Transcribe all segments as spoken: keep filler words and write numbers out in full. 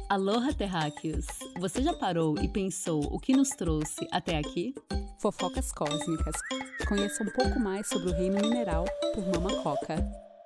Aloha, terráqueos! Você já parou e pensou o que nos trouxe até aqui? Fofocas Cósmicas. Conheça um pouco mais sobre o reino mineral por Mama Coca.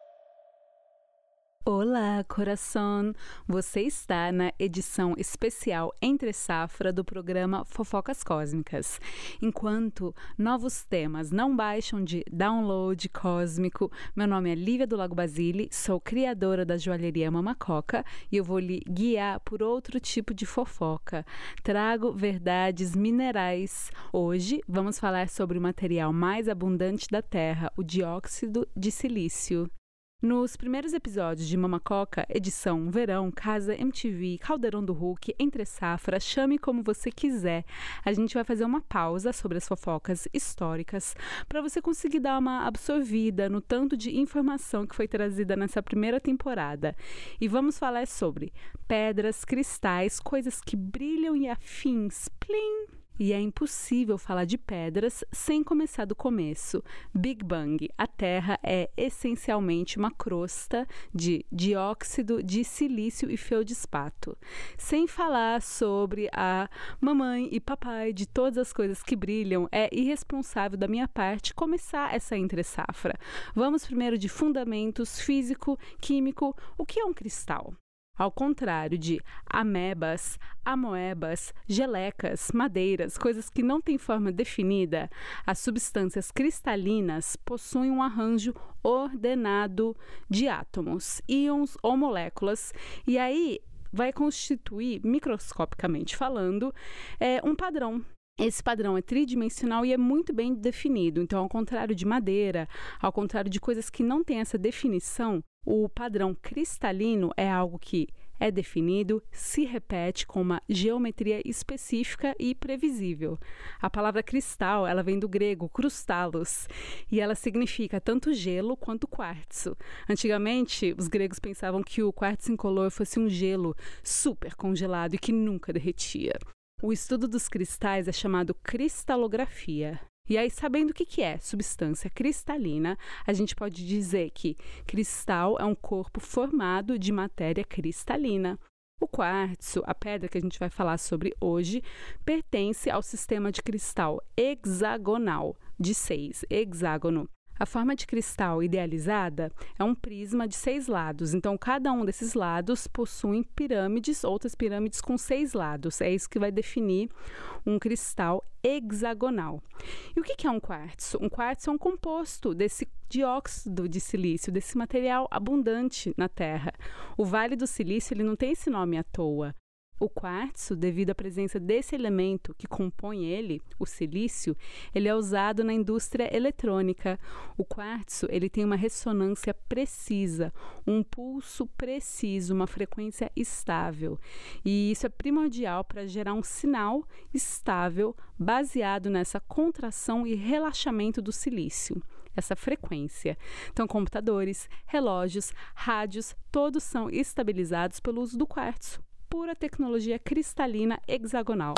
Olá, coração! Você está na edição especial Entre Safra do programa Fofocas Cósmicas. Enquanto novos temas não baixam de download cósmico, meu nome é Lívia do Lago Basile, sou criadora da joalheria Mama Coca e eu vou lhe guiar por outro tipo de fofoca. Trago verdades minerais. Hoje vamos falar sobre o material mais abundante da Terra, o dióxido de silício. Nos primeiros episódios de Mama Coca, edição Verão, Casa M T V, Caldeirão do Hulk, Entre Safra, chame como você quiser, a gente vai fazer uma pausa sobre as fofocas históricas para você conseguir dar uma absorvida no tanto de informação que foi trazida nessa primeira temporada. E vamos falar sobre pedras, cristais, coisas que brilham e afins. Plim! E é impossível falar de pedras sem começar do começo. Big Bang. A Terra é essencialmente uma crosta de dióxido de silício e feldspato. Sem falar sobre a mamãe e papai de todas as coisas que brilham, é irresponsável da minha parte começar essa entre-safra. Vamos primeiro de fundamentos físico, químico. O que é um cristal? Ao contrário de amebas, amoebas, gelecas, madeiras, coisas que não têm forma definida, as substâncias cristalinas possuem um arranjo ordenado de átomos, íons ou moléculas, e aí vai constituir, microscopicamente falando, é, um padrão. Esse padrão é tridimensional e é muito bem definido. Então, ao contrário de madeira, ao contrário de coisas que não têm essa definição, o padrão cristalino é algo que é definido, se repete com uma geometria específica e previsível. A palavra cristal, ela vem do grego crustalos e ela significa tanto gelo quanto quartzo. Antigamente, os gregos pensavam que o quartzo incolor fosse um gelo super congelado e que nunca derretia. O estudo dos cristais é chamado cristalografia. E aí, sabendo o que é substância cristalina, a gente pode dizer que cristal é um corpo formado de matéria cristalina. O quartzo, a pedra que a gente vai falar sobre hoje, pertence ao sistema de cristal hexagonal, de seis, hexágono. A forma de cristal idealizada é um prisma de seis lados, então cada um desses lados possui pirâmides, outras pirâmides com seis lados. É isso que vai definir um cristal hexagonal. E o que é um quartzo? Um quartzo é um composto desse dióxido de silício, desse material abundante na Terra. O Vale do Silício ele não tem esse nome à toa. O quartzo, devido à presença desse elemento que compõe ele, o silício, ele é usado na indústria eletrônica. O quartzo, ele tem uma ressonância precisa, um pulso preciso, uma frequência estável. E isso é primordial para gerar um sinal estável baseado nessa contração e relaxamento do silício. Essa frequência. Então, computadores, relógios, rádios, todos são estabilizados pelo uso do quartzo. Pura tecnologia cristalina hexagonal.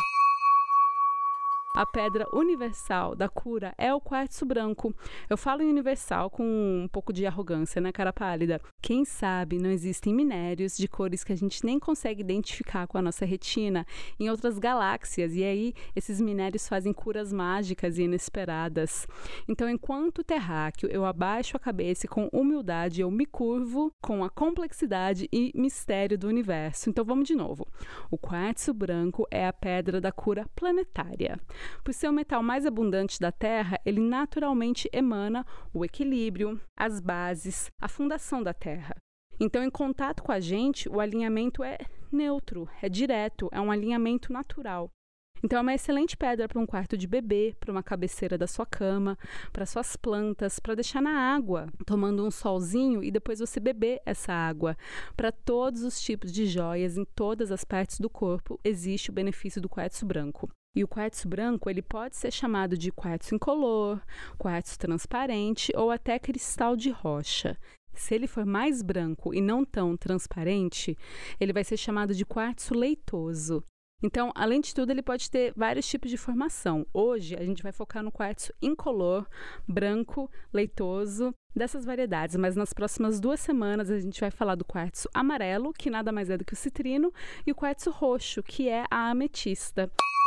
A pedra universal da cura é o quartzo branco. Eu falo em universal com um pouco de arrogância, né, cara pálida? Quem sabe não existem minérios de cores que a gente nem consegue identificar com a nossa retina em outras galáxias, e aí esses minérios fazem curas mágicas e inesperadas. Então, enquanto terráqueo, eu abaixo a cabeça e com humildade eu me curvo com a complexidade e mistério do universo. Então, vamos de novo. O quartzo branco é a pedra da cura planetária. Por ser o metal mais abundante da Terra, ele naturalmente emana o equilíbrio, as bases, a fundação da Terra. Então, em contato com a gente, o alinhamento é neutro, é direto, é um alinhamento natural. Então, é uma excelente pedra para um quarto de bebê, para uma cabeceira da sua cama, para suas plantas, para deixar na água, tomando um solzinho e depois você beber essa água. Para todos os tipos de joias, em todas as partes do corpo, existe o benefício do quartzo branco. E o quartzo branco ele pode ser chamado de quartzo incolor, quartzo transparente ou até cristal de rocha. Se ele for mais branco e não tão transparente, ele vai ser chamado de quartzo leitoso. Então, além de tudo, ele pode ter vários tipos de formação. Hoje, a gente vai focar no quartzo incolor, branco, leitoso, dessas variedades. Mas nas próximas duas semanas, a gente vai falar do quartzo amarelo, que nada mais é do que o citrino, e o quartzo roxo, que é a ametista.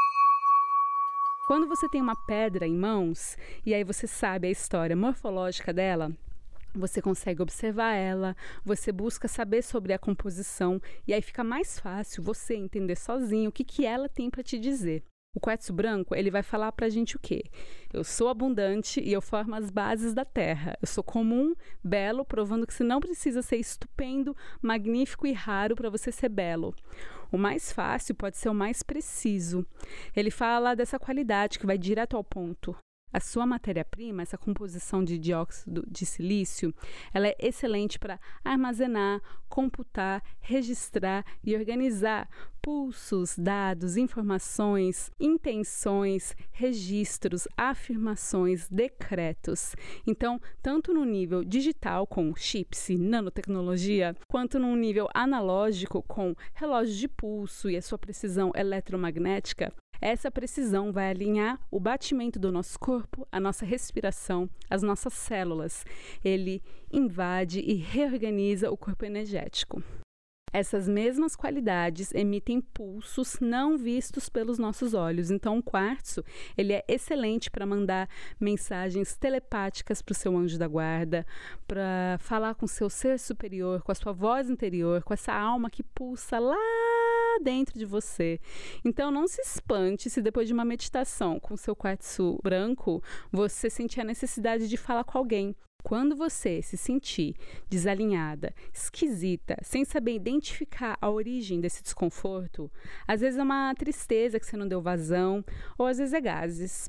Quando você tem uma pedra em mãos, e aí você sabe a história morfológica dela, você consegue observar ela, você busca saber sobre a composição e aí fica mais fácil você entender sozinho o que, que ela tem para te dizer. O quartzo branco, ele vai falar pra gente o quê? Eu sou abundante e eu formo as bases da terra. Eu sou comum, belo, provando que você não precisa ser estupendo, magnífico e raro para você ser belo. O mais fácil pode ser o mais preciso. Ele fala dessa qualidade que vai direto ao ponto. A sua matéria-prima, essa composição de dióxido de silício, ela é excelente para armazenar, computar, registrar e organizar pulsos, dados, informações, intenções, registros, afirmações, decretos. Então, tanto no nível digital com chips e nanotecnologia, quanto no nível analógico com relógio de pulso e a sua precisão eletromagnética, essa precisão vai alinhar o batimento do nosso corpo, a nossa respiração, as nossas células. Ele invade e reorganiza o corpo energético. Essas mesmas qualidades emitem pulsos não vistos pelos nossos olhos. Então, o quartzo, ele é excelente para mandar mensagens telepáticas para o seu anjo da guarda, para falar com o seu ser superior, com a sua voz interior, com essa alma que pulsa lá dentro de você. Então, não se espante se depois de uma meditação com o seu quartzo branco, você sentir a necessidade de falar com alguém. Quando você se sentir desalinhada, esquisita, sem saber identificar a origem desse desconforto, às vezes é uma tristeza que você não deu vazão, ou às vezes é gases.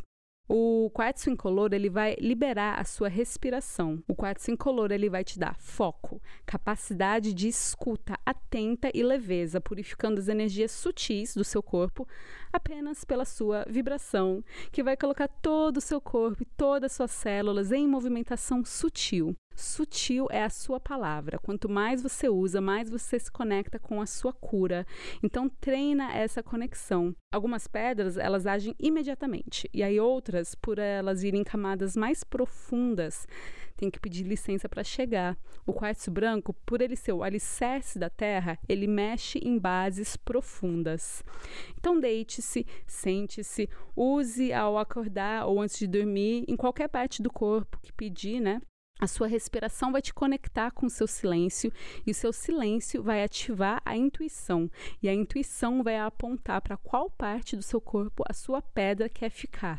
O quartzo incolor, ele vai liberar a sua respiração. O quartzo incolor, ele vai te dar foco, capacidade de escuta atenta e leveza, purificando as energias sutis do seu corpo apenas pela sua vibração, que vai colocar todo o seu corpo e todas as suas células em movimentação sutil. Sutil é a sua palavra. Quanto mais você usa, mais você se conecta com a sua cura. Então, treina essa conexão. Algumas pedras, elas agem imediatamente. E aí outras, por elas irem em camadas mais profundas, tem que pedir licença para chegar. O quartzo branco, por ele ser o alicerce da terra, ele mexe em bases profundas. Então, deite-se, sente-se, use ao acordar ou antes de dormir, em qualquer parte do corpo que pedir, né? A sua respiração vai te conectar com o seu silêncio e o seu silêncio vai ativar a intuição. E a intuição vai apontar para qual parte do seu corpo a sua pedra quer ficar.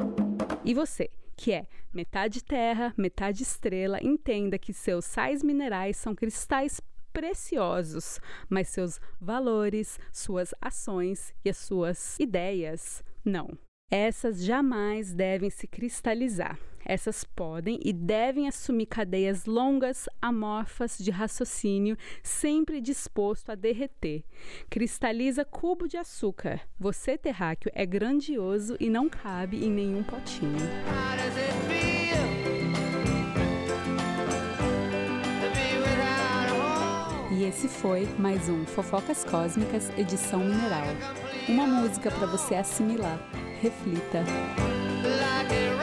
E você, que é metade terra, metade estrela, entenda que seus sais minerais são cristais preciosos, mas seus valores, suas ações e as suas ideias, não. Essas jamais devem se cristalizar. Essas podem e devem assumir cadeias longas, amorfas de raciocínio, sempre disposto a derreter. Cristaliza cubo de açúcar. Você, terráqueo, é grandioso e não cabe em nenhum potinho. E esse foi mais um Fofocas Cósmicas, edição mineral. Uma música para você assimilar. Reflita.